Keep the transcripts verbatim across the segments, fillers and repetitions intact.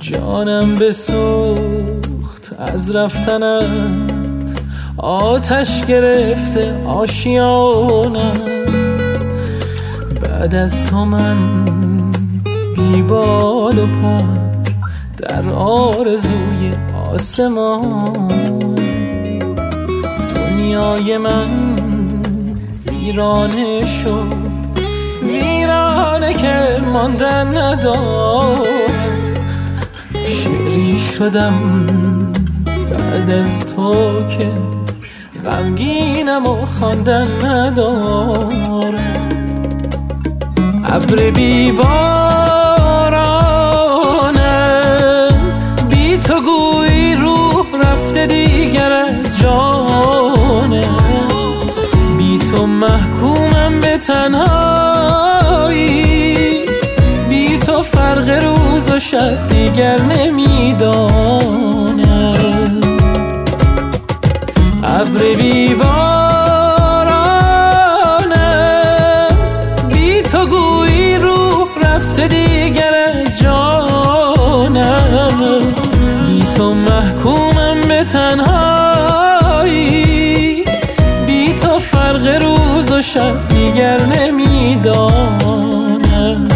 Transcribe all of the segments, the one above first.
جانم بسوخت از رفتنت، آتش گرفته آشیانم. بعد از تو من بی بال و پر در آرزوی آسمان. دنیای من ویرانه شد، ویرانه که ماندن ندارد. شعری شدم بعد از تو که غمگینم و خواندن ندارد. ابر بی بارانم، بی تو گویی روح رفته دیگر از جانم. بی تو محکومم به تنهایی، بی تو فرق روز و شب دیگر نمیدانم. ابر بی بارانم، بی تو گویی روح رفته دیگر از جانم. بی تو محکومم به تنهایی، بی تو فرق روز و شب دیگر نمیدانم.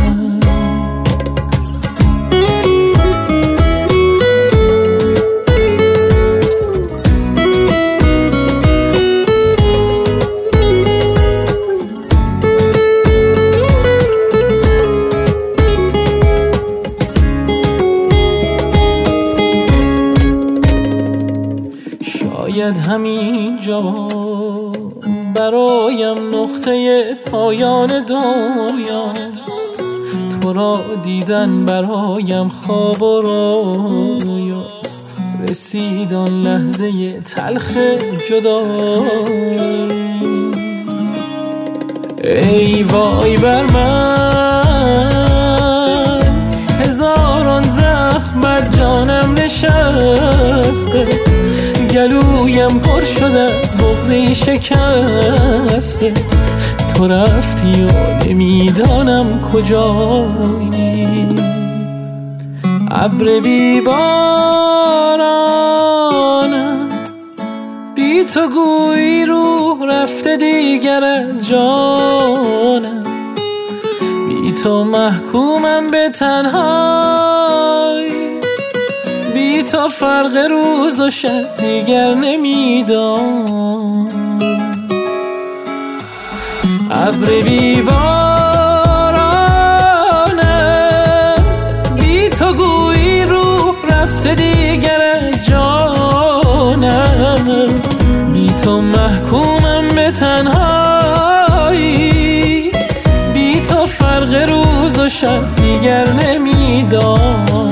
شاید همین جا برایم نقطه پایان دنیاست. تو را دیدن برایم خواب و رویاست. رسید آن لحظه تلخ جدایی. ای وای بر من، هزاران زخم بر جانم نشسته. گلویم پر شده از بغضی شکسته. تو رفتی و نمیدانم کجایی. ابر بی بارانم، بی تو گویی روح رفته دیگر از جانم. بی تو محکومم به تنهایی، بی تو فرق روز و شب دیگر نمیدانم. ابر بی بارانم، بی تو گویی روح رفته دیگر از جانم. بی تو محکومم به تنهایی، بی تو فرق روز و شب دیگر نمیدانم.